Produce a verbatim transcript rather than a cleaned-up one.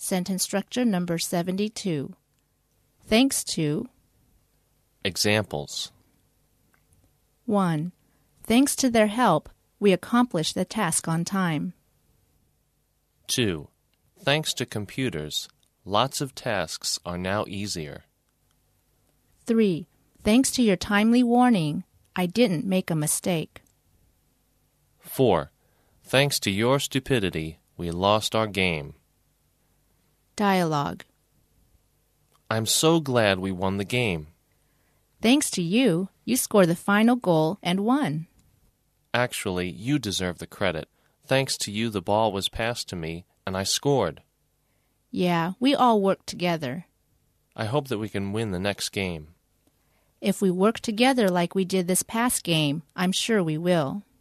Sentence structure number seventy-two. Thanks to. Examples. one. Thanks to their help, we accomplished the task on time. two. Thanks to computers, lots of tasks are now easier. three. Thanks to your timely warning, I didn't make a mistake. four. Thanks to your stupidity, we lost our game. Dialogue. I'm so glad we won the game. Thanks to you, you scored the final goal and won. Actually, you deserve the credit. Thanks to you, the ball was passed to me, and I scored. Yeah, we all worked together. I hope that we can win the next game. If we work together like we did this past game, I'm sure we will.